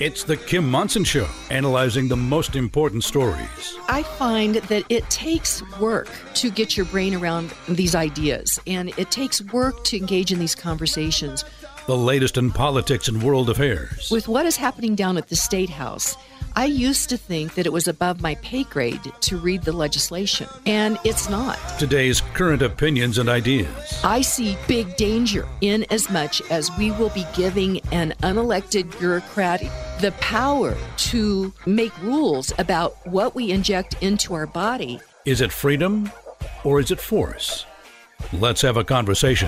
It's the Kim Monson Show, analyzing the most important stories. I find that it takes work to get your brain around these ideas, and it takes work to engage in these conversations. The latest in politics and world affairs. With what is happening down at the State House, I used to think that it was above my pay grade to read the legislation, and it's not. Today's current opinions and ideas. I see big danger in as much as we will be giving an unelected bureaucrat the power to make rules about what we inject into our body. Is it freedom or is it force? Let's have a conversation.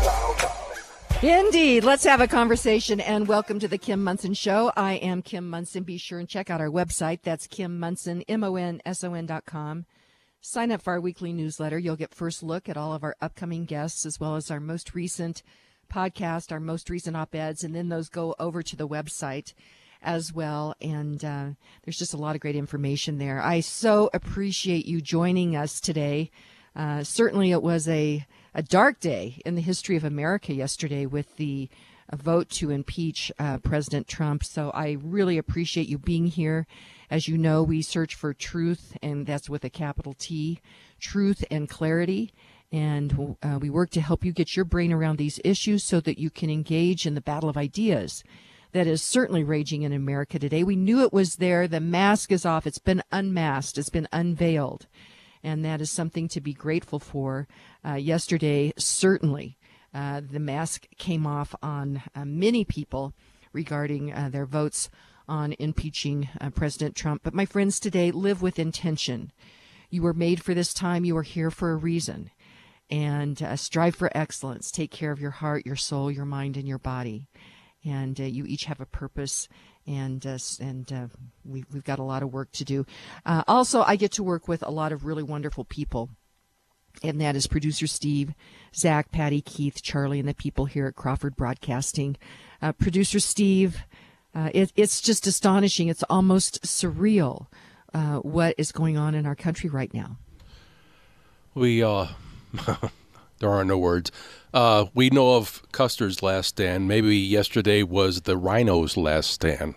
Indeed. Let's have a conversation, and welcome to the Kim Monson Show. I am Kim Monson. Be sure and check out our website. That's Kim Monson, MONSON.com. Sign up for our weekly newsletter. You'll get first look at all of our upcoming guests, as well as our most recent podcast, our most recent op-eds, and then those go over to the website as well. And there's just a lot of great information there. I so appreciate you joining us today. Certainly it was a dark day in the history of America yesterday with the vote to impeach President Trump. So I really appreciate you being here. As you know, we search for truth, and that's with a capital T, truth and clarity. And we work to help you get your brain around these issues so that you can engage in the battle of ideas that is certainly raging in America today. We knew it was there. The mask is off. It's been unmasked. It's been unveiled. And that is something to be grateful for. Yesterday, certainly, the mask came off on many people regarding their votes on impeaching President Trump. But my friends, today, live with intention. You were made for this time. You are here for a reason. And strive for excellence. Take care of your heart, your soul, your mind, and your body. And you each have a purpose. And we've got a lot of work to do. Also, I get to work with a lot of really wonderful people, and that is producer Steve, Zach, Patty, Keith, Charlie, and the people here at Crawford Broadcasting. Producer Steve, it's just astonishing. It's almost surreal what is going on in our country right now. We there are no words. We know of Custer's last stand. Maybe yesterday was the Rhino's last stand.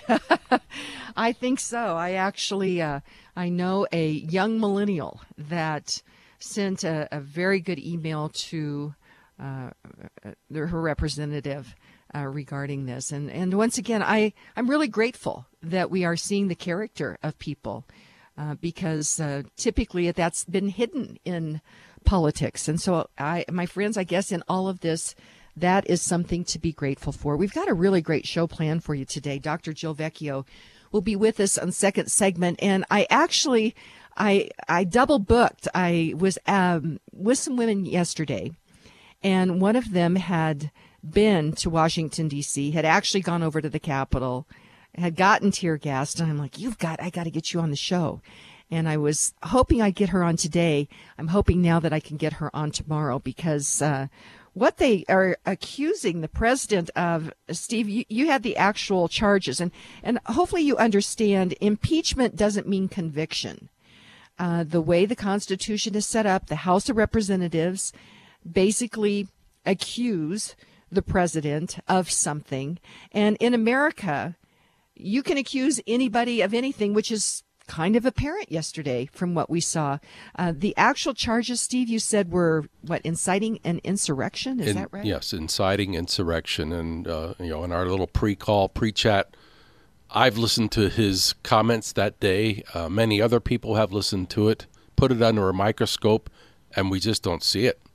I think so. I actually, I know a young millennial that sent a very good email to her representative regarding this. And once again, I'm really grateful that we are seeing the character of people because typically that's been hidden in politics. And so my friends, I guess in all of this, that is something to be grateful for. We've got a really great show planned for you today. Dr. Jill Vecchio will be with us on second segment. And I double booked. I was with some women yesterday, and one of them had been to Washington, D.C., had actually gone over to the Capitol, had gotten tear gassed. And I'm like, I got to get you on the show. And I was hoping I'd get her on today. I'm hoping now that I can get her on tomorrow because what they are accusing the president of, Steve, you had the actual charges. And hopefully you understand impeachment doesn't mean conviction. The way the Constitution is set up, the House of Representatives basically accuse the president of something. And in America, you can accuse anybody of anything, which is kind of apparent yesterday from what we saw. The actual charges, Steve, you said were inciting an insurrection? Is that right? Yes, inciting insurrection. And in our little pre-chat, I've listened to his comments that day. Many other people have listened to it, put it under a microscope, and we just don't see it.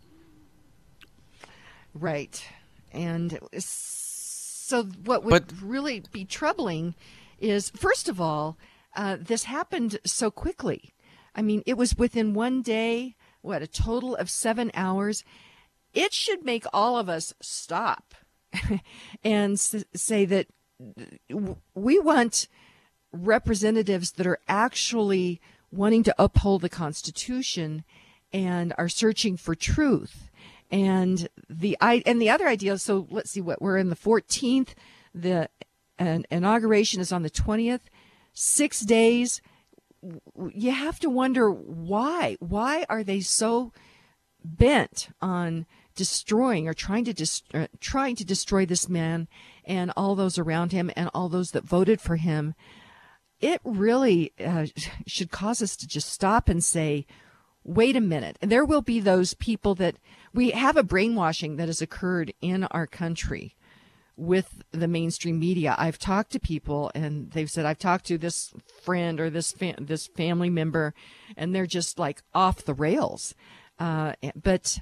Right. And so what would really be troubling is, first of all, this happened so quickly. I mean, it was within one day, a total of 7 hours. It should make all of us stop and say that we want representatives that are actually wanting to uphold the Constitution and are searching for truth. And the other idea, so let's see we're in the 14th. The inauguration is on the 20th. 6 days. You have to wonder why. Why are they so bent on destroying or trying to destroy this man and all those around him and all those that voted for him, it really should cause us to just stop and say, wait a minute. And there will be those people that we have a brainwashing that has occurred in our country with the mainstream media. I've talked to people and they've said, I've talked to this friend or this family member, and they're just like off the rails. But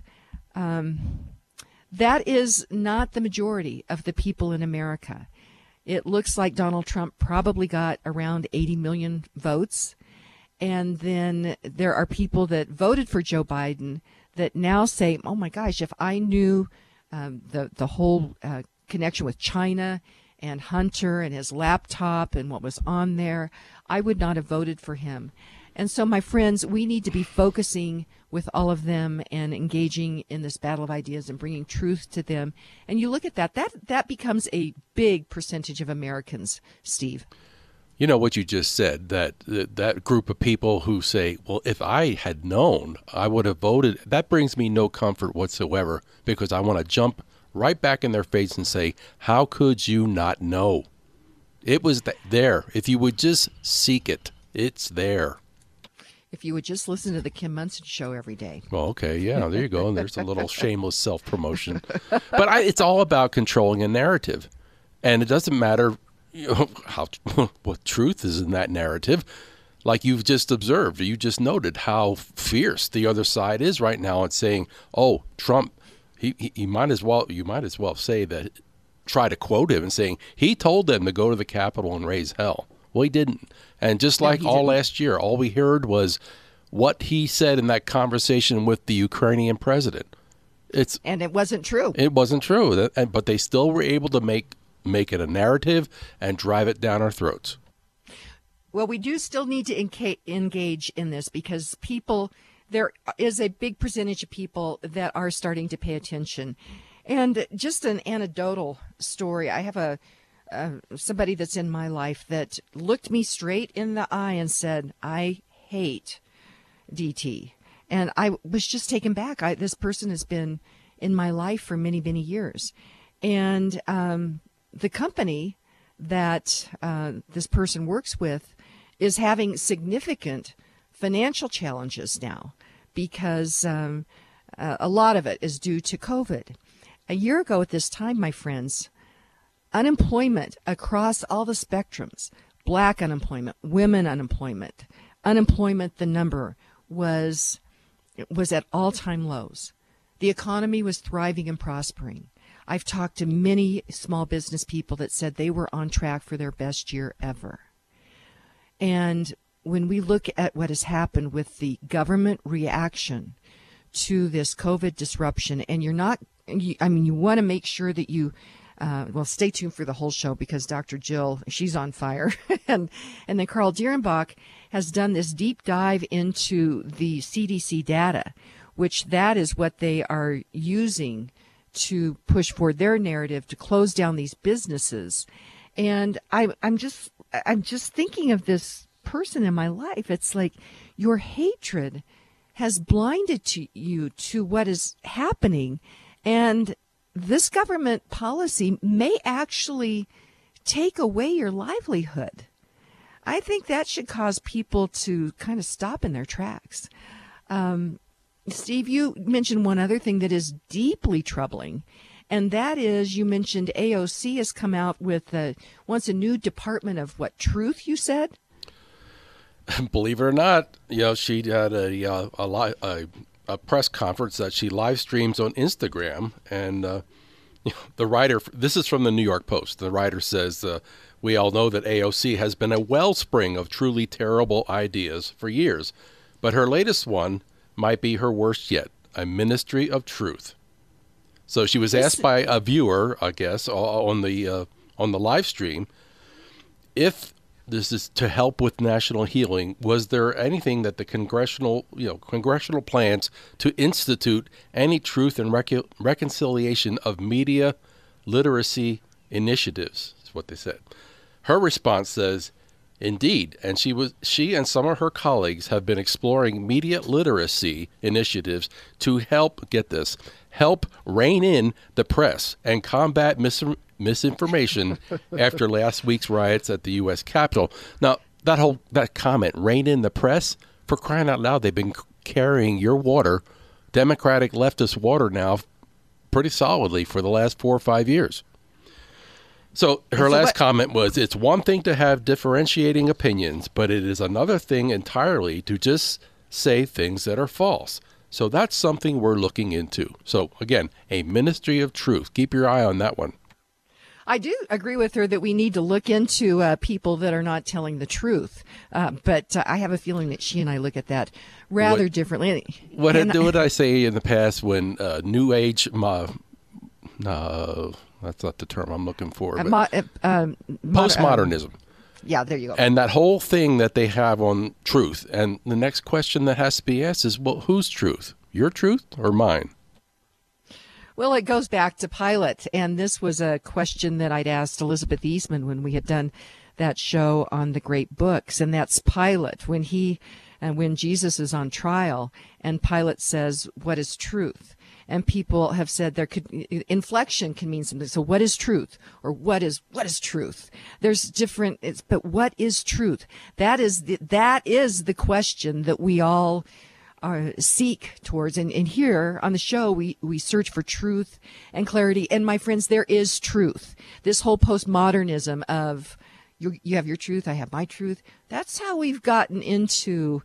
that is not the majority of the people in America. It looks like Donald Trump probably got around 80 million votes. And then there are people that voted for Joe Biden that now say, oh my gosh, if I knew the whole connection with China and Hunter and his laptop and what was on there, I would not have voted for him. And so, my friends, we need to be focusing with all of them and engaging in this battle of ideas and bringing truth to them. And you look at that becomes a big percentage of Americans, Steve. You know what you just said, that group of people who say, well, if I had known, I would have voted. That brings me no comfort whatsoever, because I want to jump right back in their face and say, how could you not know? It was there. If you would just seek it, it's there. If you would just listen to the Kim Monson Show every day. Well, okay, yeah, there you go. And there's a little shameless self-promotion. But it's all about controlling a narrative. And it doesn't matter what truth is in that narrative. Like you've just observed, you just noted how fierce the other side is right now at saying, oh, Trump, he might as well, you might as well say that, try to quote him and saying, he told them to go to the Capitol and raise hell. Well, he didn't. And just like last year, all we heard was what he said in that conversation with the Ukrainian president. And it wasn't true. It wasn't true. But they still were able to make it a narrative and drive it down our throats. Well, we do still need to engage in this, because there is a big percentage of people that are starting to pay attention. And just an anecdotal story. I have somebody that's in my life that looked me straight in the eye and said, I hate DT. And I was just taken back. This person has been in my life for many, many years. And the company that this person works with is having significant financial challenges now, because a lot of it is due to COVID. A year ago at this time, my friends, unemployment across all the spectrums, black unemployment, women unemployment, the number was at all-time lows. The economy was thriving and prospering. I've talked to many small business people that said they were on track for their best year ever. And when we look at what has happened with the government reaction to this COVID disruption, and you want to make sure that you stay tuned for the whole show, because Dr. Jill, she's on fire. and then Carl Dierenbach has done this deep dive into the CDC data, which that is what they are using to push for their narrative to close down these businesses. And I'm just thinking of this person in my life. It's like your hatred has blinded you to what is happening. And this government policy may actually take away your livelihood. I think that should cause people to kind of stop in their tracks. Steve, you mentioned one other thing that is deeply troubling, and that is, you mentioned AOC has come out with wants a new department of truth, you said? Believe it or not, she had a press conference that she live streams on Instagram, and the writer, this is from the New York Post, the writer says, we all know that AOC has been a wellspring of truly terrible ideas for years, but her latest one might be her worst yet, a ministry of truth. So she was asked by a viewer, I guess, on the live stream, if this is to help with national healing, was there anything that the congressional plans to institute any truth and reconciliation of media literacy initiatives, is what they said. Her response says, indeed, and she and some of her colleagues have been exploring media literacy initiatives to help rein in the press and combat misinformation after last week's riots at the U.S. Capitol. Now, that comment, rein in the press, for crying out loud, they've been carrying your water, Democratic leftist water now, pretty solidly for the last 4 or 5 years. So her last comment was, it's one thing to have differentiating opinions, but it is another thing entirely to just say things that are false. So that's something we're looking into. So again, a ministry of truth. Keep your eye on that one. I do agree with her that we need to look into people that are not telling the truth. But I have a feeling that she and I look at that rather differently. What did I say in the past when New Age, that's not the term I'm looking for, but postmodernism. Yeah, there you go. And that whole thing that they have on truth. And the next question that has to be asked is, well, whose truth? Your truth or mine? Well, it goes back to Pilate, and this was a question that I'd asked Elizabeth Eastman when we had done that show on the great books, and that's Pilate, when Jesus is on trial, and Pilate says, what is truth? And people have said inflection can mean something. So what is truth? Or what is truth? There's different, but what is truth? That is the question that we all seek towards. And here on the show, we search for truth and clarity. And my friends, there is truth. This whole postmodernism of you have your truth, I have my truth. That's how we've gotten into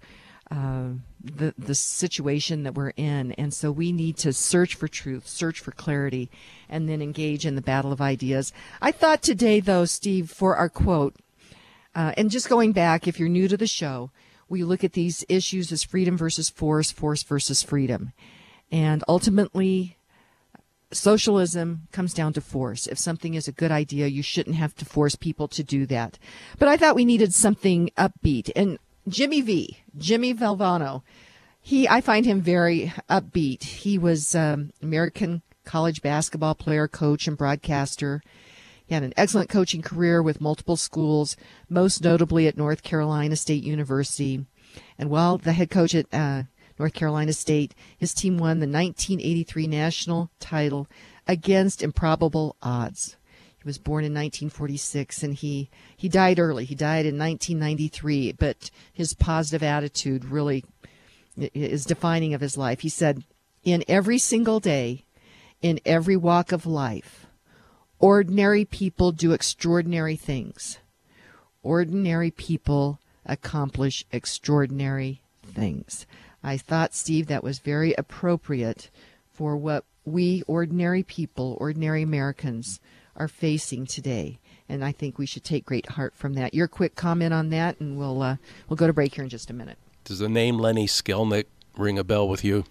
the situation that we're in. And so we need to search for truth, search for clarity, and then engage in the battle of ideas. I thought today, though, Steve, for our quote, and just going back, if you're new to the show, we look at these issues as freedom versus force, force versus freedom. And ultimately, socialism comes down to force. If something is a good idea, you shouldn't have to force people to do that. But I thought we needed something upbeat. And Jimmy Valvano, I find him very upbeat. He was American college basketball player, coach, and broadcaster. He had an excellent coaching career with multiple schools, most notably at North Carolina State University. And while the head coach at North Carolina State, his team won the 1983 national title against improbable odds. He was born in 1946, and he died early. He died in 1993, but his positive attitude really is defining of his life. He said, in every single day, in every walk of life, ordinary people do extraordinary things. Ordinary people accomplish extraordinary things. I thought, Steve, that was very appropriate for what we ordinary people, ordinary Americans, are facing today. And I think we should take great heart from that. Your quick comment on that, and we'll go to break here in just a minute. Does the name Lenny Skelnick ring a bell with you?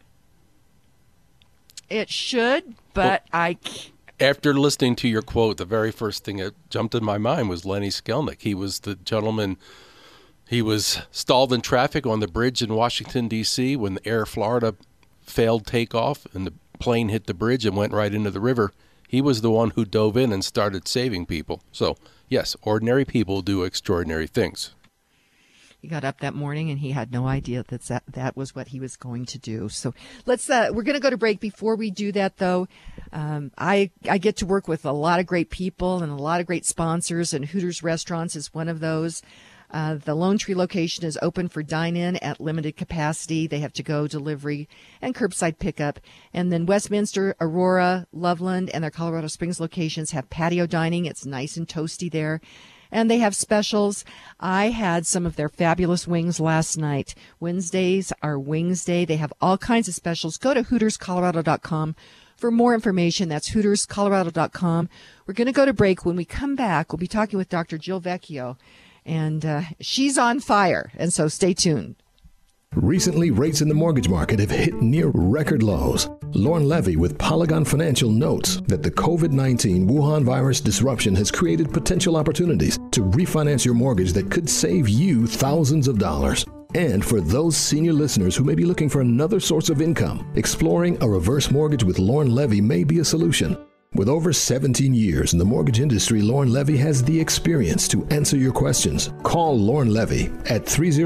It should, but After listening to your quote, the very first thing that jumped in my mind was Lenny Skelnick. He was the gentleman. He was stalled in traffic on the bridge in Washington, D.C. when the Air Florida failed takeoff and the plane hit the bridge and went right into the river. He was the one who dove in and started saving people. So, yes, ordinary people do extraordinary things. He got up that morning and he had no idea that was what he was going to do. So we're going to go to break. Before we do that, though, I get to work with a lot of great people and a lot of great sponsors, and Hooters Restaurants is one of those. The Lone Tree location is open for dine-in at limited capacity. They have to-go delivery and curbside pickup. And then Westminster, Aurora, Loveland, and their Colorado Springs locations have patio dining. It's nice and toasty there. And they have specials. I had some of their fabulous wings last night. Wednesdays are Wings Day. They have all kinds of specials. Go to HootersColorado.com for more information. That's HootersColorado.com. We're going to go to break. When we come back, we'll be talking with Dr. Jill Vecchio. And she's on fire. And so stay tuned. Recently, rates in the mortgage market have hit near record lows. Lauren Levy with Polygon Financial notes that the COVID-19 Wuhan virus disruption has created potential opportunities to refinance your mortgage that could save you thousands of dollars. And for those senior listeners who may be looking for another source of income, exploring a reverse mortgage with Lauren Levy may be a solution. With over 17 years in the mortgage industry, Lauren Levy has the experience to answer your questions. Call Lauren Levy at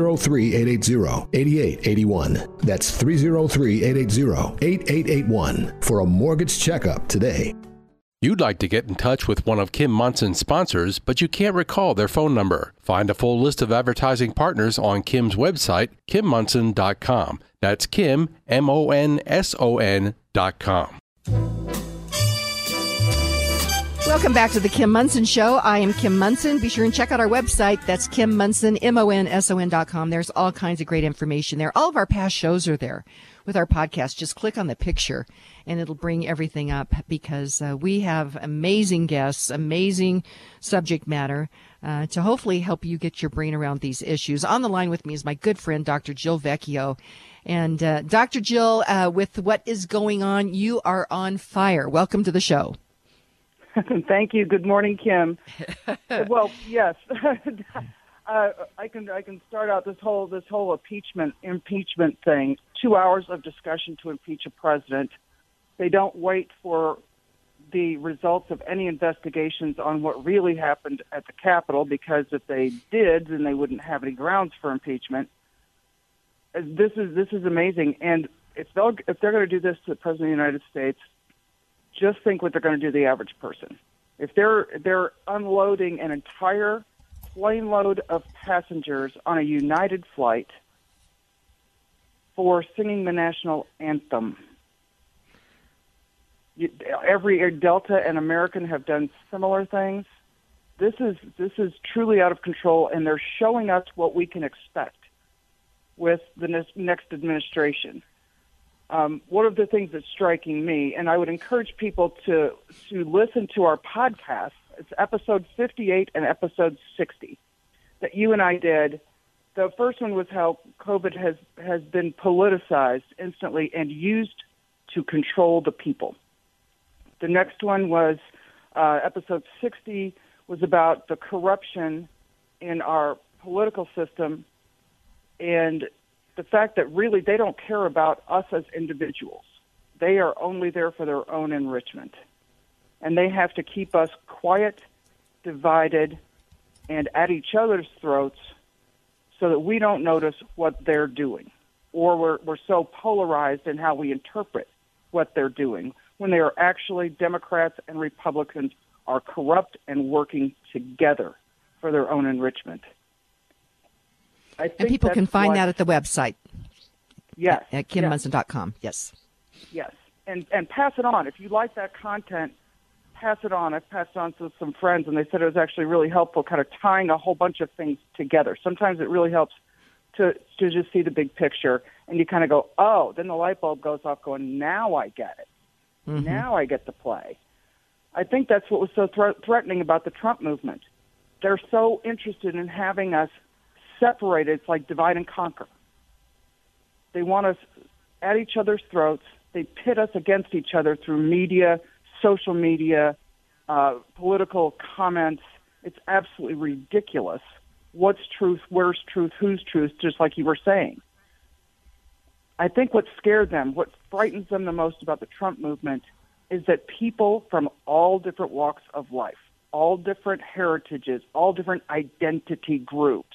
303-880-8881. That's 303-880-8881 for a mortgage checkup today. You'd like to get in touch with one of Kim Monson's sponsors, but you can't recall their phone number. Find a full list of advertising partners on Kim's website, KimMonson.com. That's Kim, MONSON.com. Welcome back to the Kim Monson Show. I am Kim Monson. Be sure and check out our website. That's Kim Monson, MONSON.com. There's all kinds of great information there. All of our past shows are there with our podcast. Just click on the picture and it'll bring everything up because we have amazing guests, amazing subject matter to hopefully help you get your brain around these issues. On the line with me is my good friend, Dr. Jill Vecchio. And Dr. Jill, with what is going on, you are on fire. Welcome to the show. Thank you. Good morning, Kim. Well, yes, I can start out this whole impeachment thing. 2 hours of discussion to impeach a president. They don't wait for the results of any investigations on what really happened at the Capitol, because if they did, then they wouldn't have any grounds for impeachment. This is amazing, and if they're going to do this to the President of the United States, just think what they're going to do to the average person. If they're unloading an entire plane load of passengers on a United flight for singing the national anthem. Every Delta and American have done similar things. This is truly out of control, and they're showing us what we can expect with the next administration. One of the things that's striking me, and I would encourage people to listen to our podcast. It's episode 58 and episode 60 that you and I did. The first one was how COVID has been politicized instantly and used to control the people. The next one was episode 60 was about the corruption in our political system and the fact that really they don't care about us as individuals. They are only there for their own enrichment. And they have to keep us quiet, divided, and at each other's throats so that we don't notice what they're doing. Or we're so polarized in how we interpret what they're doing when they are actually Democrats and Republicans are corrupt and working together for their own enrichment. And people can find that at the website. Yes. At KimMonson.com. Yes. Yes. And pass it on. If you like that content, pass it on. I've passed it on to some friends, and they said it was actually really helpful kind of tying a whole bunch of things together. Sometimes it really helps to just see the big picture, and you kind of go, oh, then the light bulb goes off going, now I get it. Mm-hmm. Now I get the play. I think that's what was so threatening about the Trump movement. They're so interested in having us separated. It's like divide and conquer. They want us at each other's throats. They pit us against each other through media, social media, political comments. It's absolutely ridiculous. What's truth? Where's truth? Whose truth? Just like you were saying. I think what scared them, what frightens them the most about the Trump movement is that people from all different walks of life, all different heritages, all different identity groups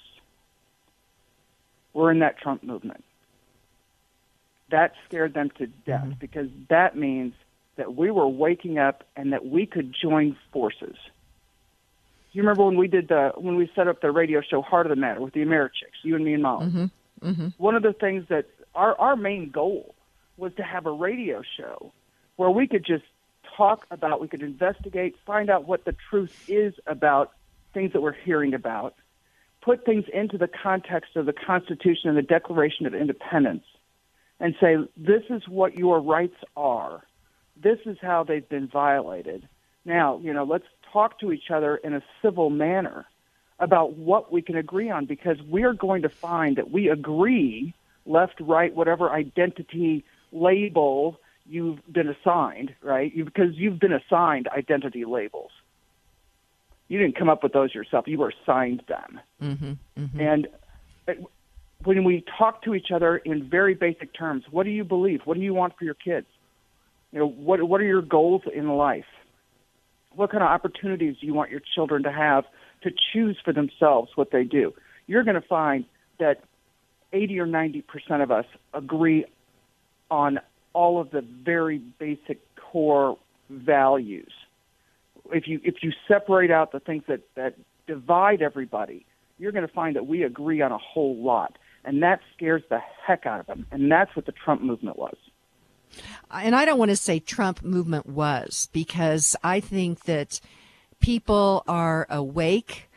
were in that Trump movement. That scared them to death because that means that we were waking up and that we could join forces. You remember when we set up the radio show Heart of the Matter with the Americhicks, you and me and Molly? Mm-hmm. Mm-hmm. One of the things that our main goal was to have a radio show where we could just talk about, we could investigate, find out what the truth is about things that we're hearing about, put things into the context of the Constitution and the Declaration of Independence, and say, this is what your rights are. This is how they've been violated. Now, let's talk to each other in a civil manner about what we can agree on, because we're going to find that we agree, left, right, whatever identity label you've been assigned, right? Because you've been assigned identity labels. You didn't come up with those yourself. You were assigned them. Mm-hmm, mm-hmm. And when we talk to each other in very basic terms, what do you believe? What do you want for your kids? What are your goals in life? What kind of opportunities do you want your children to have to choose for themselves what they do? You're going to find that 80 or 90% of us agree on all of the very basic core values. if you separate out the things that divide everybody, you're going to find that we agree on a whole lot. And that scares the heck out of them. And that's what the Trump movement was. And I don't want to say Trump movement was, because I think that people are awake.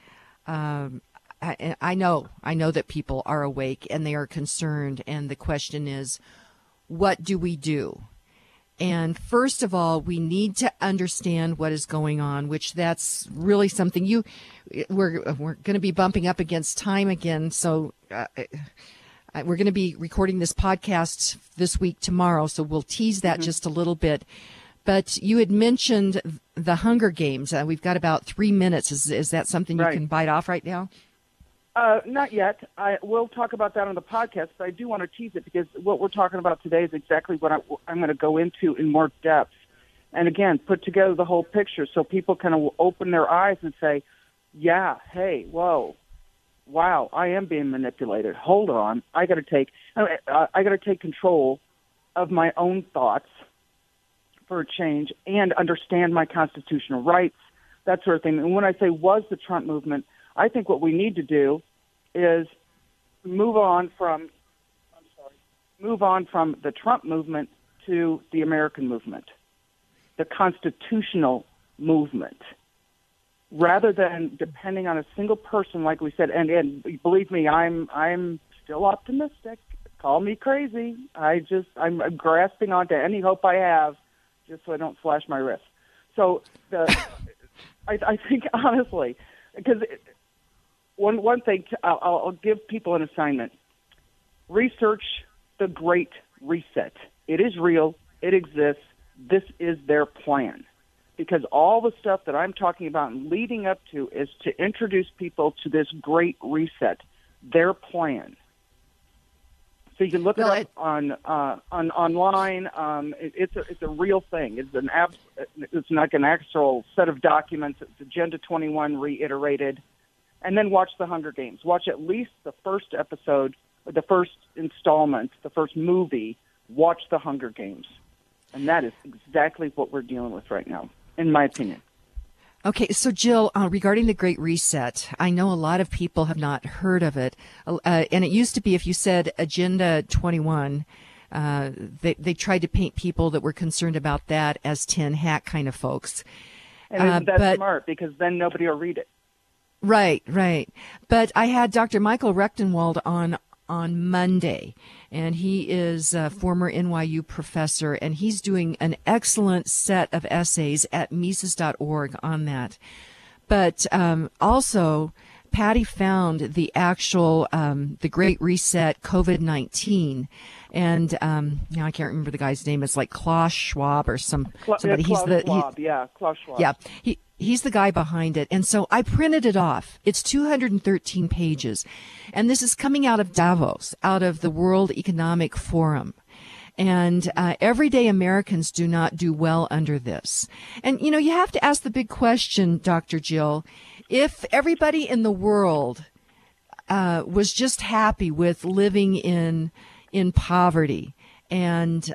I know that people are awake and they are concerned. And the question is, what do we do? And first of all, we need to understand what is going on, which that's really something we're going to be bumping up against time again. So we're going to be recording this podcast this week tomorrow. So we'll tease that just a little bit. But you had mentioned the Hunger Games. We've got about 3 minutes. Is that something you can bite off right now? Not yet. We'll talk about that on the podcast, but I do want to tease it because what we're talking about today is exactly what I'm going to go into in more depth. And again, put together the whole picture so people can open their eyes and say, yeah, hey, whoa, wow, I am being manipulated. Hold on. I got to take control of my own thoughts for a change and understand my constitutional rights, that sort of thing. And when I say was the Trump movement, I think what we need to do is move on from the Trump movement to the American movement, the constitutional movement, rather than depending on a single person, like we said. And believe me, I'm still optimistic. Call me crazy. I'm grasping onto any hope I have, just so I don't slash my wrist. So I think honestly, because. One thing, I'll give people an assignment. Research the Great Reset. It is real. It exists. This is their plan. Because all the stuff that I'm talking about and leading up to is to introduce people to this Great Reset, their plan. So you can look it up on online. It's a real thing. It's like an actual set of documents. It's Agenda 21 reiterated. And then watch the Hunger Games. Watch at least the first episode, the first installment, the first movie. Watch the Hunger Games. And that is exactly what we're dealing with right now, in my opinion. Okay, so Jill, regarding the Great Reset, I know a lot of people have not heard of it. And it used to be, if you said Agenda 21, they tried to paint people that were concerned about that as tin hat kind of folks. And that's smart, because then nobody will read it. Right. But I had Dr. Michael Rechtenwald on Monday, and he is a former NYU professor, and he's doing an excellent set of essays at Mises.org on that. But also, Patty found the actual the Great Reset COVID-19, and now I can't remember the guy's name. It's like Klaus Schwab or somebody. Klaus Schwab. Yeah, he's the guy behind it. And so I printed it off. It's 213 pages. And this is coming out of Davos, out of the World Economic Forum. And everyday Americans do not do well under this. And, you have to ask the big question, Dr. Jill, if everybody in the world was just happy with living in poverty and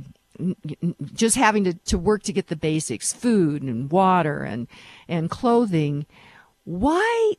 just having to work to get the basics, food and water and clothing, why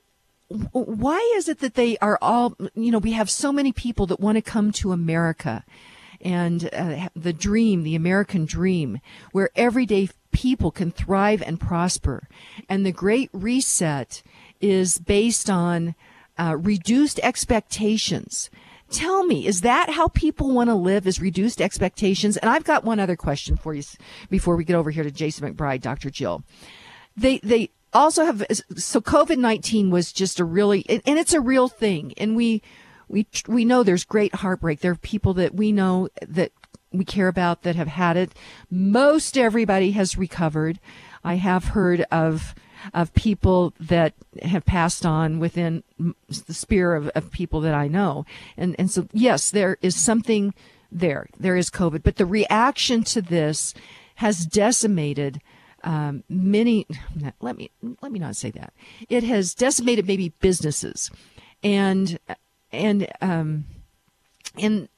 is it that they are all, we have so many people that want to come to America and the American dream, where everyday people can thrive and prosper. And the Great Reset is based on reduced expectations. Tell me, is that how people want to live, is reduced expectations? And I've got one other question for you before we get over here to Jason McBride, Dr. Jill. They also have, so COVID-19 was just and it's a real thing. And we know there's great heartbreak. There are people that we know that we care about that have had it. Most everybody has recovered. I have heard of people that have passed on within the sphere of people that I know. And so, yes, there is something there. There is COVID. But the reaction to this has decimated many, let me not say that. It has decimated maybe businesses. And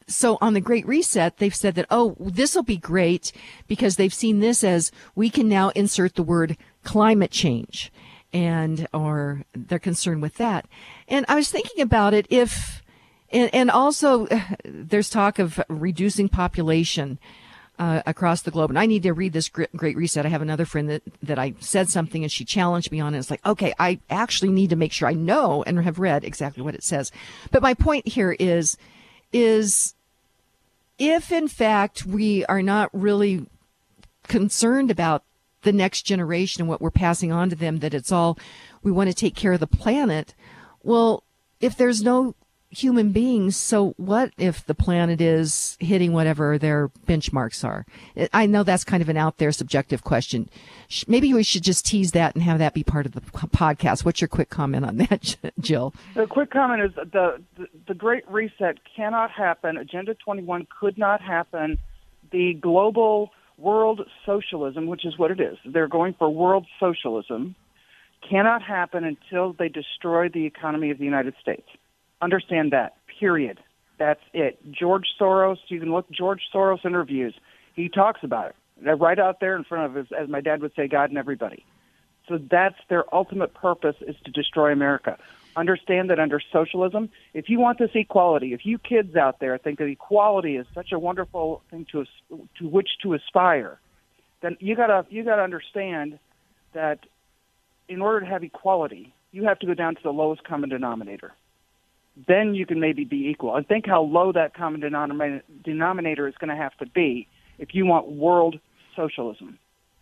so on the Great Reset, they've said that, oh, this will be great because they've seen this as we can now insert the word climate change, or they're concerned with that. And I was thinking about it and also there's talk of reducing population across the globe. And I need to read this Great Reset. I have another friend that I said something and she challenged me on it. It's like, okay, I actually need to make sure I know and have read exactly what it says. But my point here is if in fact we are not really concerned about the next generation and what we're passing on to them, that it's all, we want to take care of the planet. Well, if there's no human beings, so what if the planet is hitting whatever their benchmarks are? I know that's kind of an out there subjective question. Maybe we should just tease that and have that be part of the podcast. What's your quick comment on that, Jill? The quick comment is the Great Reset cannot happen. Agenda 21 could not happen. The global world socialism, which is what it is, they're going for world socialism, cannot happen until they destroy the economy of the United States. Understand that, period. That's it. George Soros, you can look George Soros interviews. He talks about it. They're right out there in front of us, as my dad would say, God and everybody. So that's their ultimate purpose, is to destroy America. Understand that under socialism, if you want this equality, if you kids out there think that equality is such a wonderful thing to which to aspire, then you gotta understand that in order to have equality, you have to go down to the lowest common denominator. Then you can maybe be equal. And think how low that common denominator is going to have to be if you want world socialism.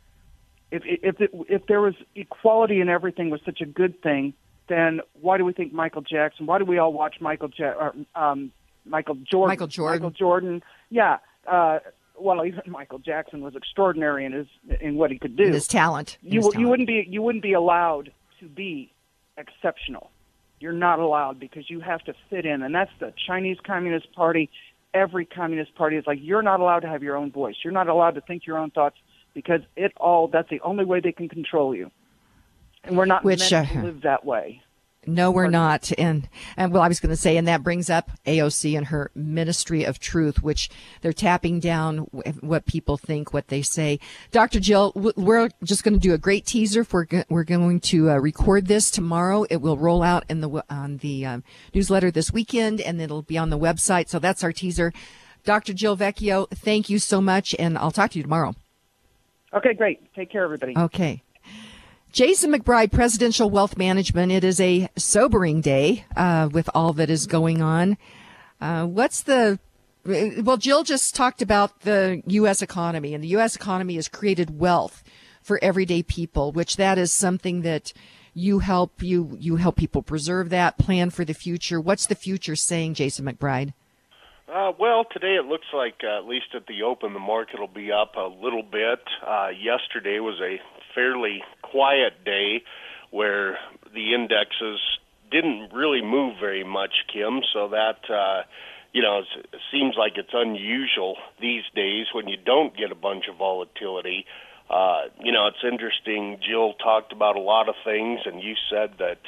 If there was equality in everything was such a good thing, then why do we think Michael Jackson? Why do we all watch Michael Jordan? Michael Jordan. Yeah. Well, even Michael Jackson was extraordinary in what he could do. And his talent. You wouldn't be allowed to be exceptional. You're not allowed because you have to fit in, and that's the Chinese Communist Party. Every Communist Party is like, you're not allowed to have your own voice. You're not allowed to think your own thoughts because that's the only way they can control you. And we're not meant to live that way. No, we're not. And well, I was going to say, and that brings up AOC and her Ministry of Truth, which they're tapping down what people think, what they say. Dr. Jill, we're just going to do a great teaser. We're going to record this tomorrow. It will roll out on the newsletter this weekend, and it'll be on the website. So that's our teaser. Dr. Jill Vecchio, thank you so much, and I'll talk to you tomorrow. Okay, great. Take care, everybody. Okay. Jason McBride, Presidential Wealth Management. It is a sobering day with all that is going on. Jill just talked about the U.S. economy, and the U.S. economy has created wealth for everyday people, which that is something that you help people preserve that, plan for the future. What's the future saying, Jason McBride? Well, today it looks like, at least at the open, the market will be up a little bit. Yesterday was a fairly quiet day where the indexes didn't really move very much, Kim, so that, it seems like it's unusual these days when you don't get a bunch of volatility. It's interesting. Jill talked about a lot of things, and you said that,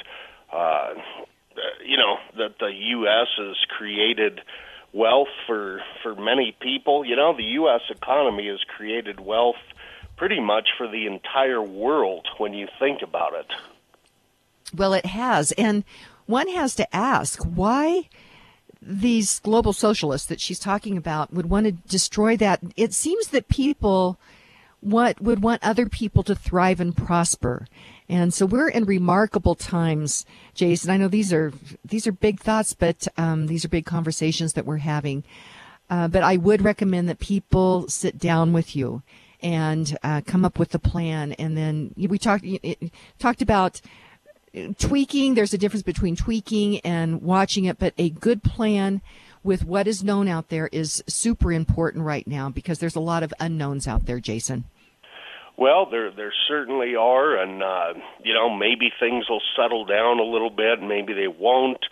that the U.S. has created wealth for many people. The U.S. economy has created wealth pretty much for the entire world when you think about it. Well, it has. And one has to ask why these global socialists that she's talking about would want to destroy that. It seems that people would want other people to thrive and prosper. And so we're in remarkable times, Jason. I know these are big thoughts, but these are big conversations that we're having. But I would recommend that people sit down with you and come up with a plan. And then we talked about tweaking. There's a difference between tweaking and watching it, but a good plan with what is known out there is super important right now because there's a lot of unknowns out there, Jason. Well, there certainly are, and maybe things will settle down a little bit, maybe they won't.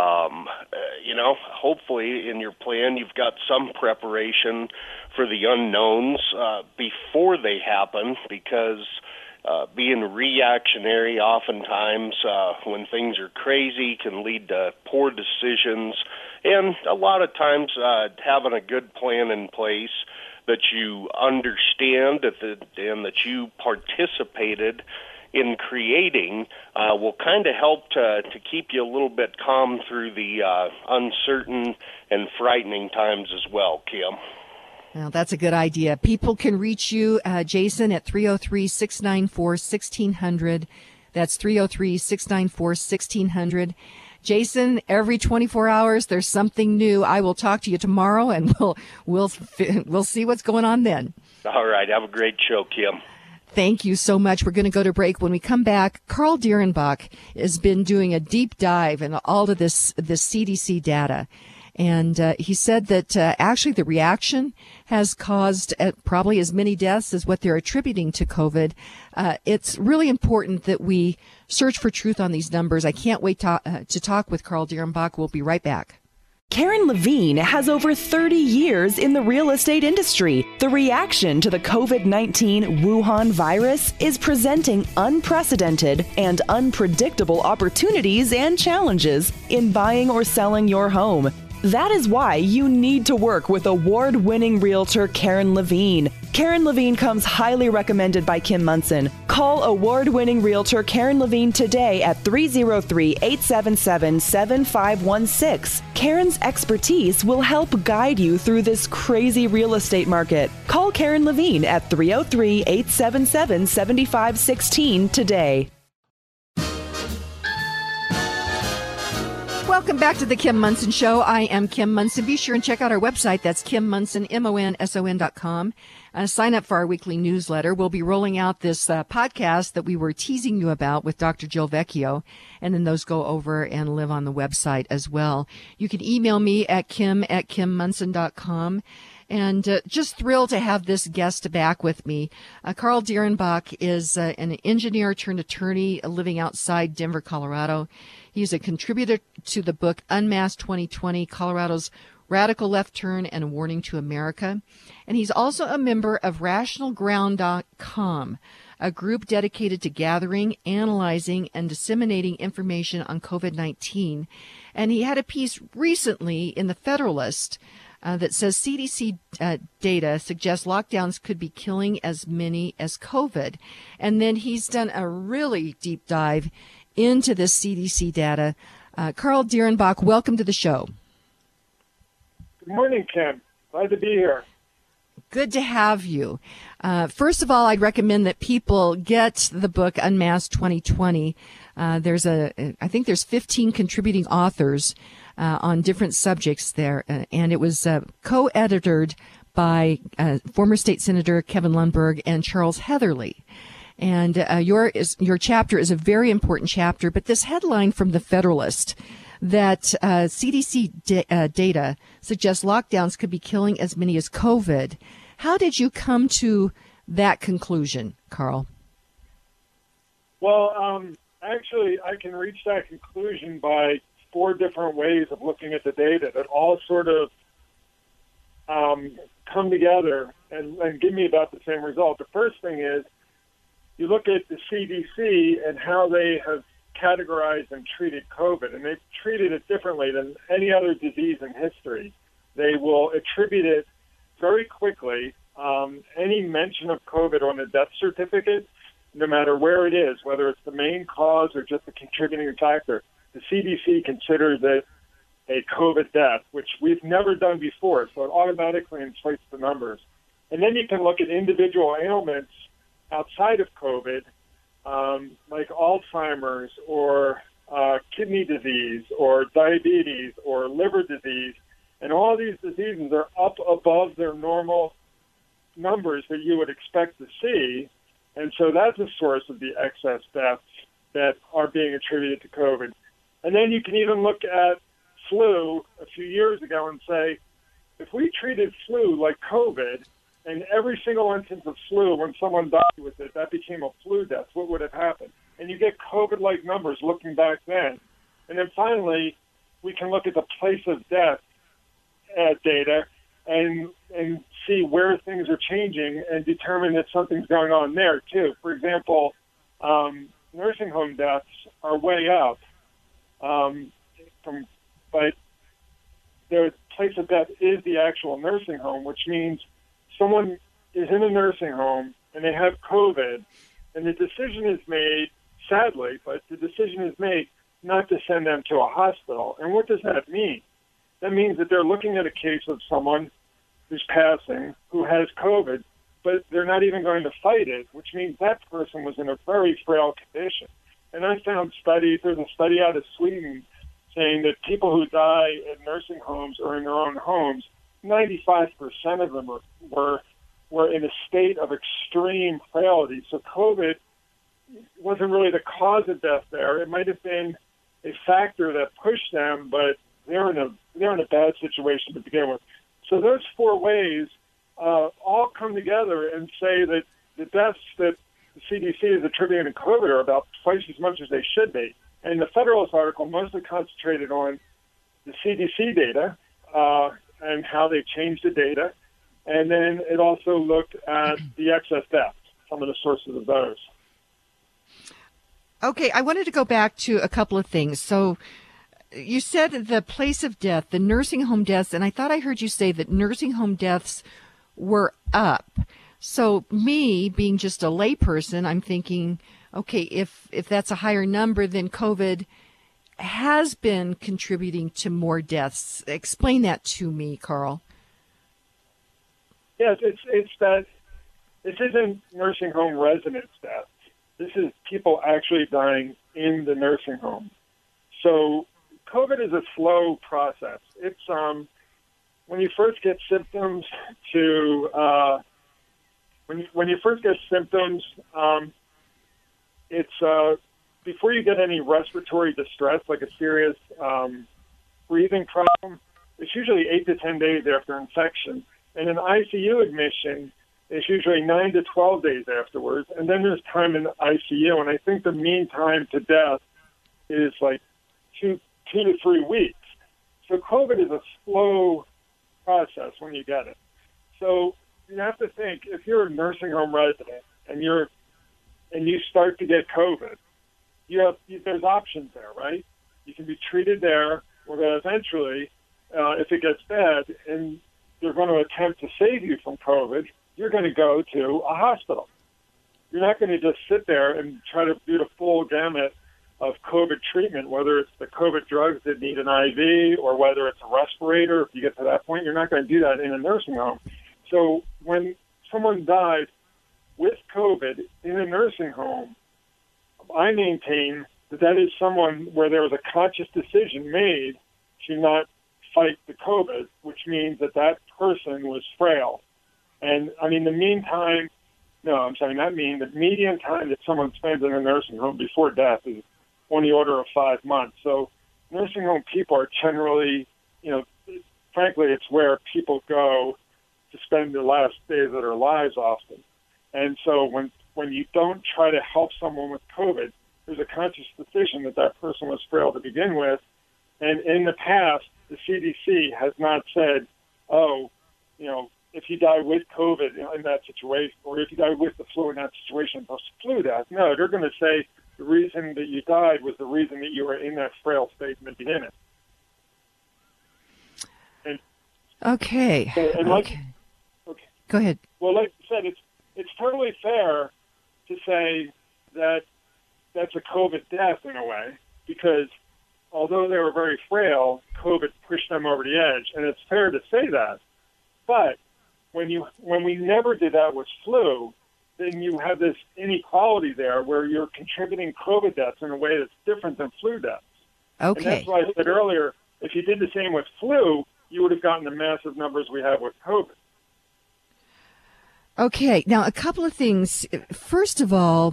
Hopefully in your plan you've got some preparation for the unknowns before they happen, because being reactionary oftentimes when things are crazy can lead to poor decisions, and a lot of times having a good plan in place that you understand and that you participated in creating will kind of help to keep you a little bit calm through the uncertain and frightening times as well, Kim. Well, that's a good idea. People can reach you, Jason, at 303-694-1600. That's 303-694-1600. Jason, every 24 hours there's something new. I will talk to you tomorrow, and we'll see what's going on then. All right. Have a great show, Kim. Thank you so much. We're going to go to break. When we come back, Carl Dierenbach has been doing a deep dive into all of this CDC data. And he said that actually the reaction has caused probably as many deaths as what they're attributing to COVID. It's really important that we search for truth on these numbers. I can't wait to talk with Carl Dierenbach. We'll be right back. Karen Levine has over 30 years in the real estate industry. The reaction to the COVID-19 Wuhan virus is presenting unprecedented and unpredictable opportunities and challenges in buying or selling your home. That is why you need to work with award-winning realtor Karen Levine. Karen Levine comes highly recommended by Kim Monson. Call award-winning realtor Karen Levine today at 303-877-7516. Karen's expertise will help guide you through this crazy real estate market. Call Karen Levine at 303-877-7516 today. Welcome back to the Kim Monson Show. I am Kim Monson. Be sure and check out our website. That's Kim Monson, MONSON.com. Sign up for our weekly newsletter. We'll be rolling out this podcast that we were teasing you about with Dr. Jill Vecchio, and then those go over and live on the website as well. You can email me at kim@kimmonson.com. And just thrilled to have this guest back with me. Carl Dierenbach is an engineer turned attorney living outside Denver, Colorado. He's a contributor to the book Unmasked 2020, Colorado's Radical Left Turn and a Warning to America. And he's also a member of RationalGround.com, a group dedicated to gathering, analyzing, and disseminating information on COVID-19. And he had a piece recently in the Federalist that says CDC data suggests lockdowns could be killing as many as COVID. And then he's done a really deep dive into this CDC data. Carl Dierenbach, welcome to the show. Good morning, Kim. Glad to be here. Good to have you. First of all, I'd recommend that people get the book Unmasked 2020. I think there's 15 contributing authors on different subjects there, and it was co-edited by former State Senator Kevin Lundberg and Charles Heatherly. And your chapter is a very important chapter, but this headline from the Federalist that CDC data suggests lockdowns could be killing as many as COVID. How did you come to that conclusion, Carl? Well, actually, I can reach that conclusion by 4 different ways of looking at the data that all sort of come together and give me about the same result. The first thing is you look at the CDC and how they have categorized and treated COVID, and they've treated it differently than any other disease in history. They will attribute it very quickly. Any mention of COVID on a death certificate, no matter where it is, whether it's the main cause or just a contributing factor, the CDC considers it a COVID death, which we've never done before, so it automatically inflates the numbers. And then you can look at individual ailments outside of COVID, like Alzheimer's or kidney disease or diabetes or liver disease, and all these diseases are up above their normal numbers that you would expect to see, and so that's a source of the excess deaths that are being attributed to COVID. And then you can even look at flu a few years ago and say, if we treated flu like COVID, and every single instance of flu, when someone died with it, that became a flu death, what would have happened? And you get COVID-like numbers looking back then. And then finally, we can look at the place of death data and see where things are changing and determine if something's going on there too. For example, nursing home deaths are way up, but their place of death is the actual nursing home, which means someone is in a nursing home and they have COVID, and the decision is made, sadly, but the decision is made not to send them to a hospital. And what does that mean? That means that they're looking at a case of someone who's passing, who has COVID, but they're not even going to fight it, which means that person was in a very frail condition. And I found there's a study out of Sweden saying that people who die in nursing homes or in their own homes, 95% of them were in a state of extreme frailty. So COVID wasn't really the cause of death there. It might have been a factor that pushed them, but they're in a bad situation to begin with. So those four ways all come together and say that the deaths that the CDC is attributing to COVID are about twice as much as they should be. And the Federalist article mostly concentrated on the CDC data and how they changed the data. And then it also looked at the excess deaths, some of the sources of those. Okay, I wanted to go back to a couple of things. So you said the place of death, the nursing home deaths, and I thought I heard you say that nursing home deaths were up. So me, being just a layperson, I'm thinking, okay, if that's a higher number, then COVID has been contributing to more deaths. Explain that to me, Carl. Yes, it's that this isn't nursing home residents' deaths. This is people actually dying in the nursing home. So COVID is a slow process. It's when you first get symptoms it's before you get any respiratory distress, like a serious breathing problem. It's usually 8 to 10 days after infection, and an ICU admission is usually 9 to 12 days afterwards. And then there's time in the ICU, and I think the mean time to death is like 2 to 3 weeks. So COVID is a slow process when you get it. So you have to think, if you're a nursing home resident and you start to get COVID, there's options there, right? You can be treated there, or then eventually, if it gets bad and they're going to attempt to save you from COVID, you're going to go to a hospital. You're not going to just sit there and try to do the full gamut of COVID treatment, whether it's the COVID drugs that need an IV or whether it's a respirator. If you get to that point, you're not going to do that in a nursing home. So when someone died with COVID in a nursing home, I maintain that is someone where there was a conscious decision made to not fight the COVID, which means that person was frail. And I mean, the median time that someone spends in a nursing home before death is on the order of 5 months. So nursing home people are generally, frankly, it's where people go to spend the last days of their lives often. And so when you don't try to help someone with COVID, there's a conscious decision that person was frail to begin with. And in the past, the CDC has not said, if you die with COVID in that situation, or if you die with the flu in that situation, it's flu death. No, they're going to say the reason that you died was the reason that you were in that frail state in the beginning. Okay. Go ahead. Well, like I said, it's totally fair to say that that's a COVID death in a way, because although they were very frail, COVID pushed them over the edge, and it's fair to say that. But when we never did that with flu, then you have this inequality there where you're contributing COVID deaths in a way that's different than flu deaths. Okay. And that's why I said earlier, if you did the same with flu, you would have gotten the massive numbers we have with COVID. Okay. Now, a couple of things. First of all,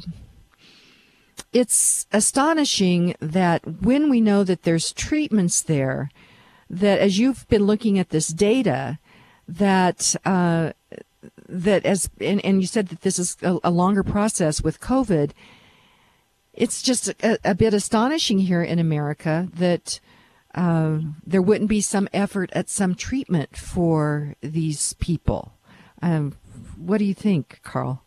it's astonishing that when we know that there's treatments there, that as you've been looking at this data, that you said that this is a longer process with COVID, it's just a bit astonishing here in America that there wouldn't be some effort at some treatment for these people. What do you think, Carl?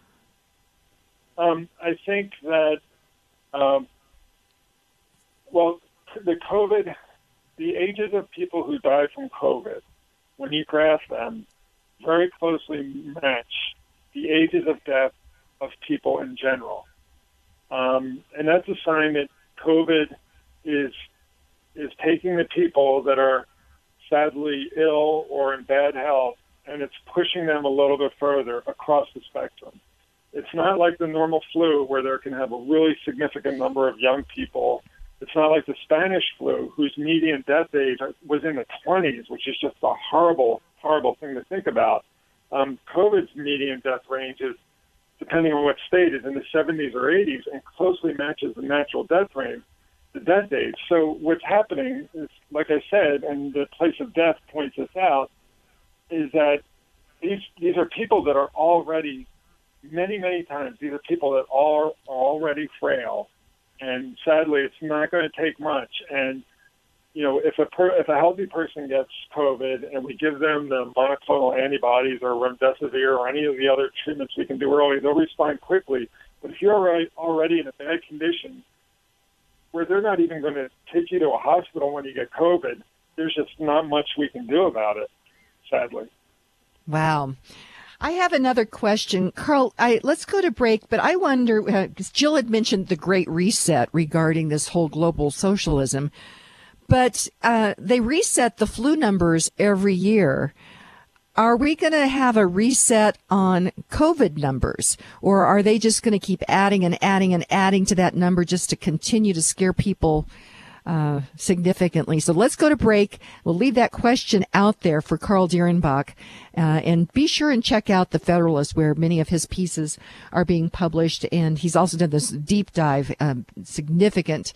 I think that, the ages of people who die from COVID, when you graph them, very closely match the ages of death of people in general. And that's a sign that COVID is taking the people that are sadly ill or in bad health, and it's pushing them a little bit further across the spectrum. It's not like the normal flu where there can have a really significant number of young people. It's not like the Spanish flu, whose median death age was in the 20s, which is just a horrible, horrible thing to think about. COVID's median death range is, depending on what state, is in the 70s or 80s and closely matches the natural death range, the death age. So what's happening is, like I said, and the place of death points this out, is that these are people that are already, many, many times, these are people that are already frail. And sadly, it's not going to take much. And, if a healthy person gets COVID and we give them the monoclonal antibodies or remdesivir or any of the other treatments we can do early, they'll respond quickly. But if you're already in a bad condition where they're not even going to take you to a hospital when you get COVID, there's just not much we can do about it, sadly. Wow. I have another question. Carl, let's go to break, but I wonder, because Jill had mentioned the Great Reset regarding this whole global socialism, but they reset the flu numbers every year. Are we going to have a reset on COVID numbers, or are they just going to keep adding and adding and adding to that number just to continue to scare people significantly? So let's go to break. We'll leave that question out there for Carl Dierenbach. And be sure and check out The Federalist, where many of his pieces are being published. And he's also done this deep dive, significant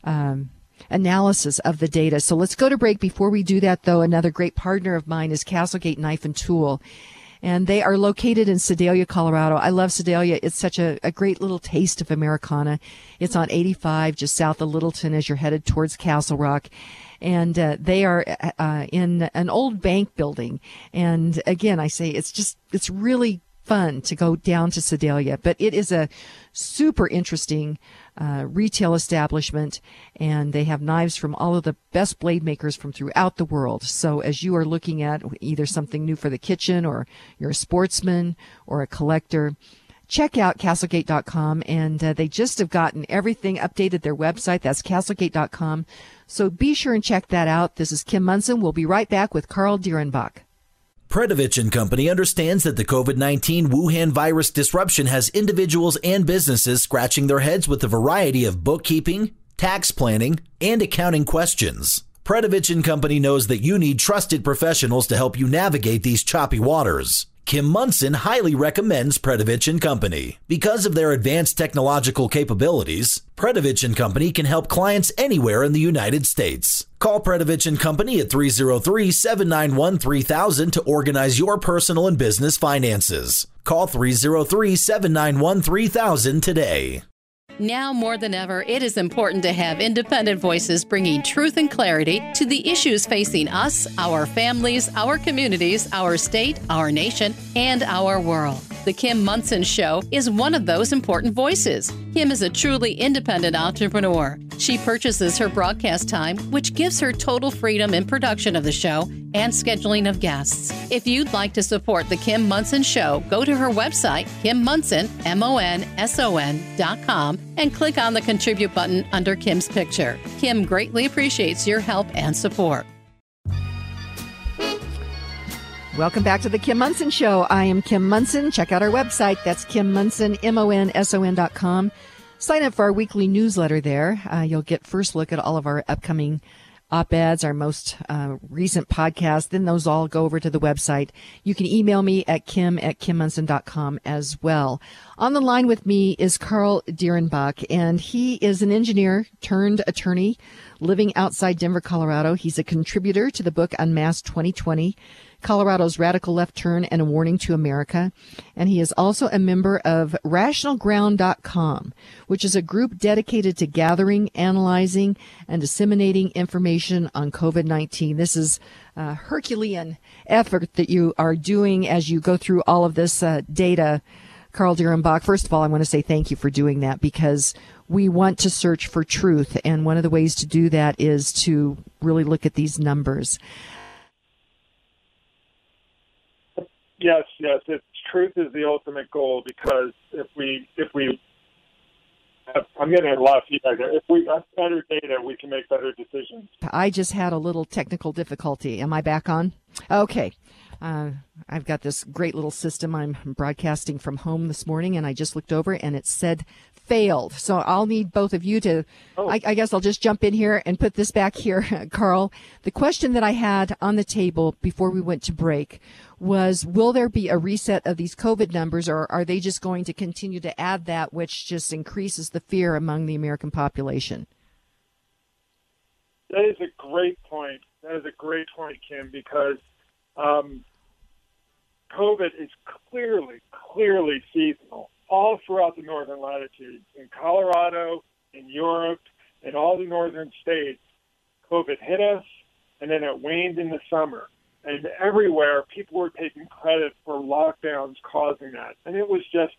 analysis of the data. So let's go to break. Before we do that, though, another great partner of mine is Castlegate Knife and Tool. And they are located in Sedalia, Colorado. I love Sedalia. It's such a great little taste of Americana. It's on 85, just south of Littleton as you're headed towards Castle Rock. And they are in an old bank building. And again, I say it's really fun to go down to Sedalia. But it is a super interesting retail establishment, and they have knives from all of the best blade makers from throughout the world. So as you are looking at either something new for the kitchen, or you're a sportsman or a collector, check out Castlegate.com, and they just have gotten everything updated, their website. That's Castlegate.com. So be sure and check that out. This is Kim Monson. We'll be right back with Carl Dierenbach. Predovich & Company understands that the COVID-19 Wuhan virus disruption has individuals and businesses scratching their heads with a variety of bookkeeping, tax planning, and accounting questions. Predovich & Company knows that you need trusted professionals to help you navigate these choppy waters. Kim Monson highly recommends Predovich & Company. Because of their advanced technological capabilities, Predovich & Company can help clients anywhere in the United States. Call Predovich & Company at 303-791-3000 to organize your personal and business finances. Call 303-791-3000 today. Now more than ever, it is important to have independent voices bringing truth and clarity to the issues facing us, our families, our communities, our state, our nation, and our world. The Kim Monson Show is one of those important voices. Kim is a truly independent entrepreneur. She purchases her broadcast time, which gives her total freedom in production of the show and scheduling of guests. If you'd like to support the Kim Monson Show, go to her website, KimMonson, MONSON.com, and click on the Contribute button under Kim's picture. Kim greatly appreciates your help and support. Welcome back to the Kim Monson Show. I am Kim Monson. Check out our website. That's Kim Monson, MONSON.com. Sign up for our weekly newsletter there. You'll get first look at all of our upcoming op-eds, our most recent podcast. Then those all go over to the website. You can email me at kim@kimmonson.com as well. On the line with me is Carl Dierenbach, and he is an engineer turned attorney living outside Denver, Colorado. He's a contributor to the book Unmasked 2020, Colorado's Radical Left Turn and a Warning to America. And he is also a member of RationalGround.com, which is a group dedicated to gathering, analyzing, and disseminating information on COVID-19. This is a Herculean effort that you are doing as you go through all of this data. Karl Derenbach, first of all, I want to say thank you for doing that, because we want to search for truth, and one of the ways to do that is to really look at these numbers. Yes. Truth is the ultimate goal, because if we I'm getting a lot of feedback there. If we have better data, we can make better decisions. I just had a little technical difficulty. Am I back on? Okay. I've got this great little system. I'm broadcasting from home this morning, and I just looked over, and it said failed. So I'll need both of you to, I guess I'll just jump in here and put this back here, Karl. The question that I had on the table before we went to break was, will there be a reset of these COVID numbers, or are they just going to continue to add that, which just increases the fear among the American population? That is a great point. Kim, because COVID is clearly seasonal all throughout the northern latitudes. In Colorado, in Europe, in all the northern states, COVID hit us, and then it waned in the summer. And everywhere, people were taking credit for lockdowns causing that. And it was just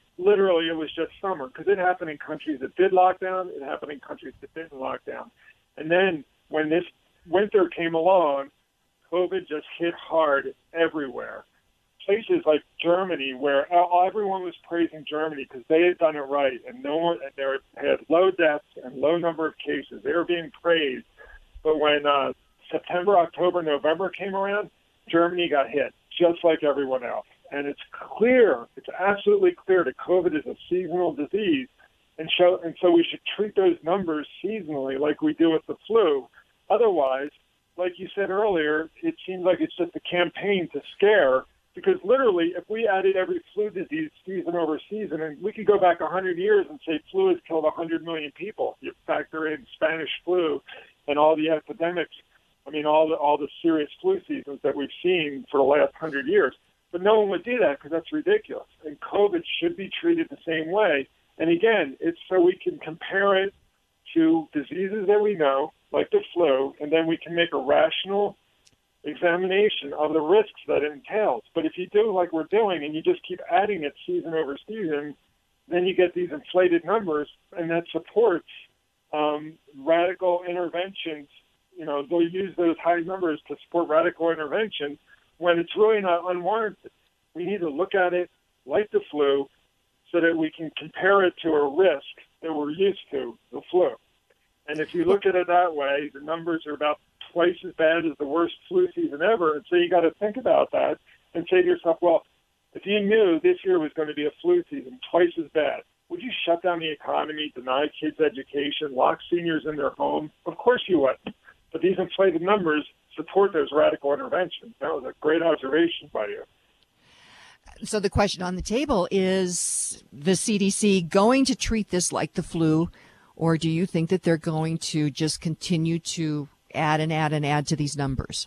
summer, because it happened in countries that did lockdown, it happened in countries that didn't lockdown. And then when this winter came along, COVID just hit hard everywhere. Places like Germany, where everyone was praising Germany because they had done it right, and they had low deaths and low number of cases. They were being praised. But when September, October, November came around, Germany got hit, just like everyone else. And it's absolutely clear that COVID is a seasonal disease, and so we should treat those numbers seasonally like we do with the flu. Otherwise, like you said earlier, it seems like it's just a campaign to scare, because literally, if we added every flu disease season over season, and we could go back 100 years and say flu has killed 100 million people, you factor in Spanish flu and all the epidemics, all the serious flu seasons that we've seen for the last 100 years. But no one would do that, because that's ridiculous. And COVID should be treated the same way. And again, it's so we can compare it to diseases that we know, like the flu, and then we can make a rational examination of the risks that it entails. But if you do like we're doing, and you just keep adding it season over season, then you get these inflated numbers, and that supports radical interventions. They'll use those high numbers to support radical intervention when it's really not unwarranted. We need to look at it like the flu so that we can compare it to a risk that we're used to, the flu. And if you look at it that way, the numbers are about twice as bad as the worst flu season ever. And so you got to think about that and say to yourself, well, if you knew this year was going to be a flu season twice as bad, would you shut down the economy, deny kids education, lock seniors in their home? Of course you would. But these inflated numbers support those radical interventions. That was a great observation by you. So the question on the table is, the CDC going to treat this like the flu, or do you think that they're going to just continue to add to these numbers?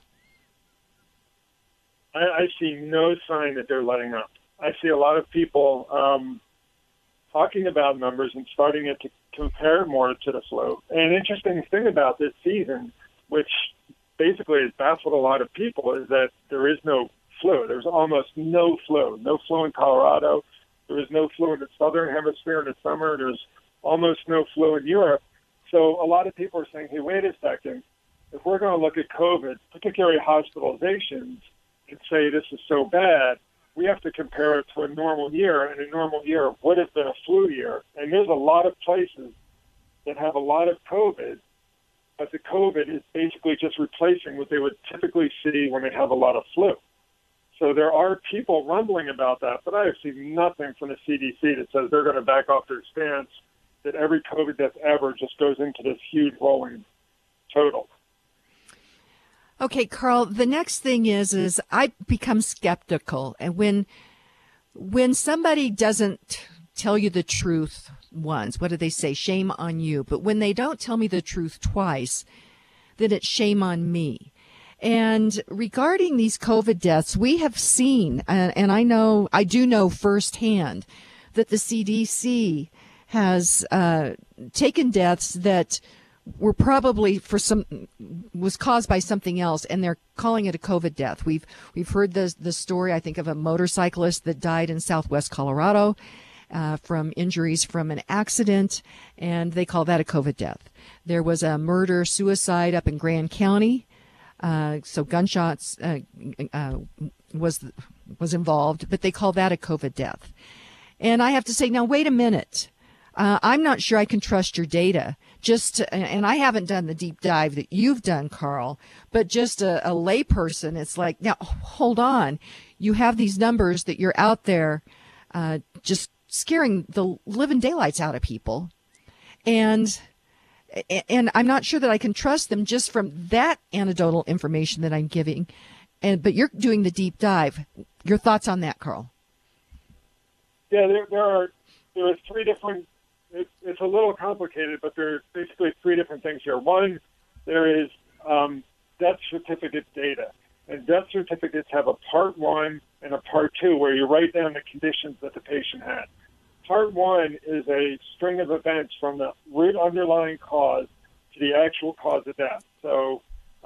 I see no sign that they're letting up. I see a lot of people talking about numbers and starting it to compare more to the flu. And an interesting thing about this season, which basically has baffled a lot of people, is that there is no flu. There's almost no flu. No flu in Colorado. There is no flu in the southern hemisphere in the summer. There's almost no flu in Europe. So a lot of people are saying, hey, wait a second. If we're going to look at COVID, particularly hospitalizations, and say this is so bad, we have to compare it to a normal year, and a normal year would have been a flu year. And there's a lot of places that have a lot of COVID, but the COVID is basically just replacing what they would typically see when they have a lot of flu. So there are people rumbling about that, but I have seen nothing from the CDC that says they're going to back off their stance that every COVID death ever just goes into this huge rolling total. Okay, Karl, the next thing is I become skeptical. And when somebody doesn't tell you the truth once, what do they say? Shame on you. But when they don't tell me the truth twice, then it's shame on me. And regarding these COVID deaths, we have seen, and I do know firsthand that the CDC has taken deaths that were probably was caused by something else, and they're calling it a COVID death. We've heard the story, I think, of a motorcyclist that died in Southwest Colorado from injuries from an accident, and they call that a COVID death. There was a murder-suicide up in Grand County. So gunshots was involved, but they call that a COVID death. And I have to say, now, wait a minute. I'm not sure I can trust your data. And I haven't done the deep dive that you've done, Carl, but just a layperson, it's like, now, hold on. You have these numbers that you're out there just scaring the living daylights out of people. And I'm not sure that I can trust them just from that anecdotal information that I'm giving. But you're doing the deep dive. Your thoughts on that, Carl? Yeah, there are three different. It's a little complicated, but there are basically three different things here. One, there is death certificate data, and death certificates have a Part 1 and a Part 2 where you write down the conditions that the patient had. Part 1 is a string of events from the root underlying cause to the actual cause of death. So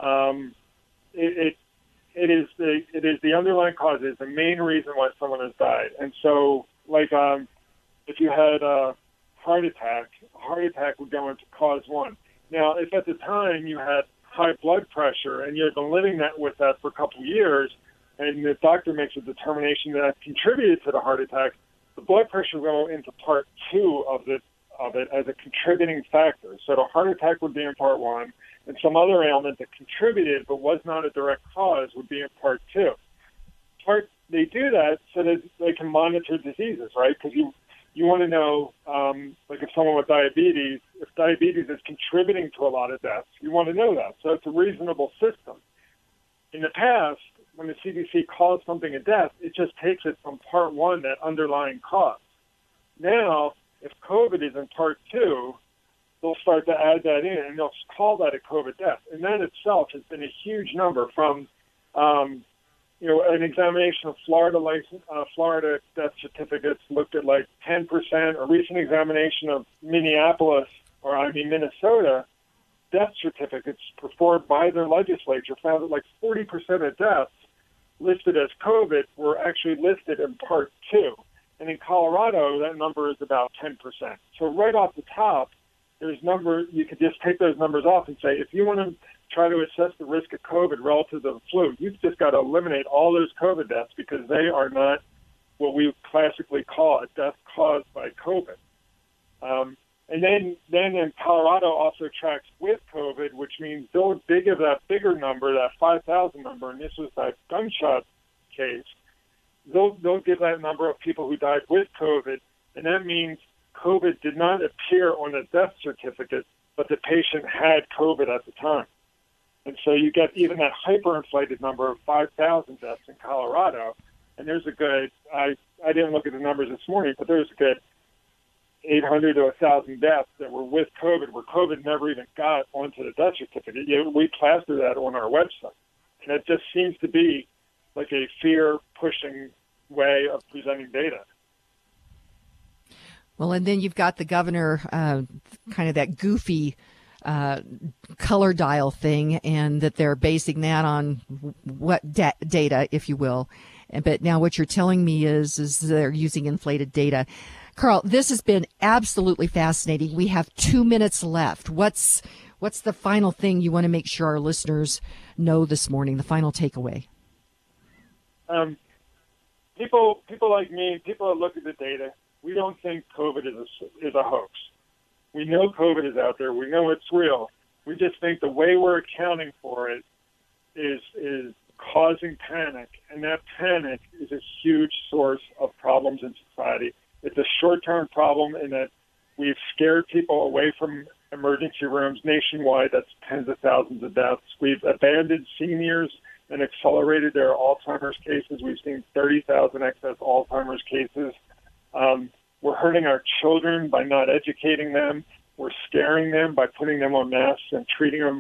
it is the underlying cause. It's the main reason why someone has died. And so, like, if you had a heart attack would go into cause 1. Now, if at the time you had high blood pressure and you've been living with that for a couple of years, and the doctor makes a determination that contributed to the heart attack, the blood pressure will go into Part 2 of it as a contributing factor. So the heart attack would be in Part 1, and some other ailment that contributed but was not a direct cause would be in Part 2. They do that so that they can monitor diseases, right? Because you want to know, like if someone with diabetes, if diabetes is contributing to a lot of deaths, you want to know that. So it's a reasonable system. In the past, when the CDC calls something a death, it just takes it from Part 1, that underlying cause. Now, if COVID is in Part 2, they'll start to add that in, and they'll call that a COVID death. And that itself has been a huge number from, an examination of Florida death certificates looked at like 10%. A recent examination of Minnesota death certificates performed by their legislature found that like 40% of deaths listed as COVID were actually listed in Part 2. And in Colorado, that number is about 10%. So right off the top, you could just take those numbers off and say, if you want to try to assess the risk of COVID relative to the flu, you've just got to eliminate all those COVID deaths because they are not what we classically call a death caused by COVID. And then in Colorado also tracks with COVID, which means they'll dig of that bigger number, that 5,000 number, and this was that gunshot case, they'll give that number of people who died with COVID, and that means COVID did not appear on the death certificate, but the patient had COVID at the time. And so you get even that hyperinflated number of 5,000 deaths in Colorado, and there's a good, I didn't look at the numbers this morning, but there's a good 800 to 1,000 deaths that were with COVID, where COVID never even got onto the death certificate. We plaster that on our website. And it just seems to be like a fear-pushing way of presenting data. Well, and then you've got the governor, kind of that goofy color dial thing, and that they're basing that on what data, if you will. But now what you're telling me is they're using inflated data. Carl, this has been absolutely fascinating. We have 2 minutes left. What's the final thing you want to make sure our listeners know this morning, the final takeaway? People like me, people that look at the data, we don't think COVID is a hoax. We know COVID is out there. We know it's real. We just think the way we're accounting for it is causing panic, and that panic is a huge source of problems in society. It's a short-term problem in that we've scared people away from emergency rooms nationwide. That's tens of thousands of deaths. We've abandoned seniors and accelerated their Alzheimer's cases. We've seen 30,000 excess Alzheimer's cases. We're hurting our children by not educating them. We're scaring them by putting them on masks and treating them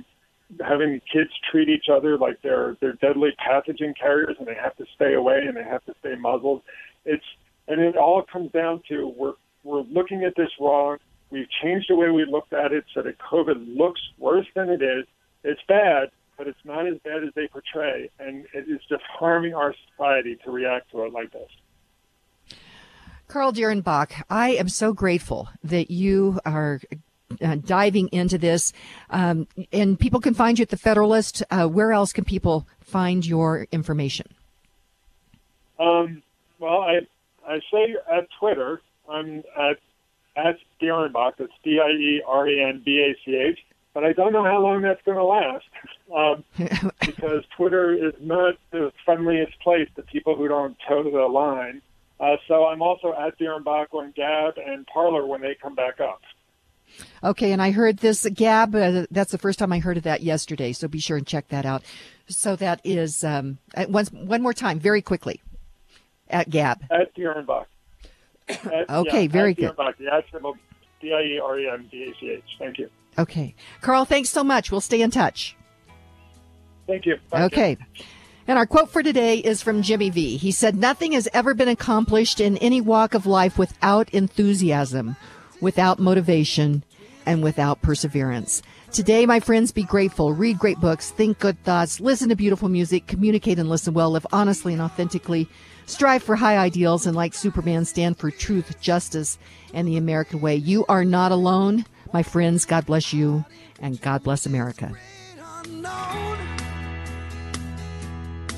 having kids treat each other like they're deadly pathogen carriers, and they have to stay away and they have to stay muzzled. And it all comes down to we're looking at this wrong. We've changed the way we looked at it so that COVID looks worse than it is. It's bad, but it's not as bad as they portray, and it is just harming our society to react to it like this. Carl Dierenbach, I am so grateful that you are diving into this, and people can find you at the Federalist. Where else can people find your information? Well, I say at Twitter, I'm at Dierenbach. That's DIERENBACH. But I don't know how long that's going to last, because Twitter is not the friendliest place to people who don't toe the line. So I'm also at Dierenbach on Gab and Parler when they come back up. Okay, and I heard this Gab. That's the first time I heard of that yesterday. So be sure and check that out. So that is one more time, very quickly. At Gab. At Dierenbach. Okay, very good. Dierenbach, the actual DIERENBACH. Thank you. Okay. Carl, thanks so much. We'll stay in touch. Thank you. Okay. And our quote for today is from Jimmy V. He said, "Nothing has ever been accomplished in any walk of life without enthusiasm, without motivation, and without perseverance." Today, my friends, be grateful, read great books, think good thoughts, listen to beautiful music, communicate and listen well, live honestly and authentically, strive for high ideals, and like Superman, stand for truth, justice, and the American way. You are not alone, my friends. God bless you, and God bless America.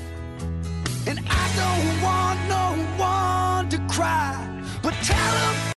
And I don't want no one to cry, but tell them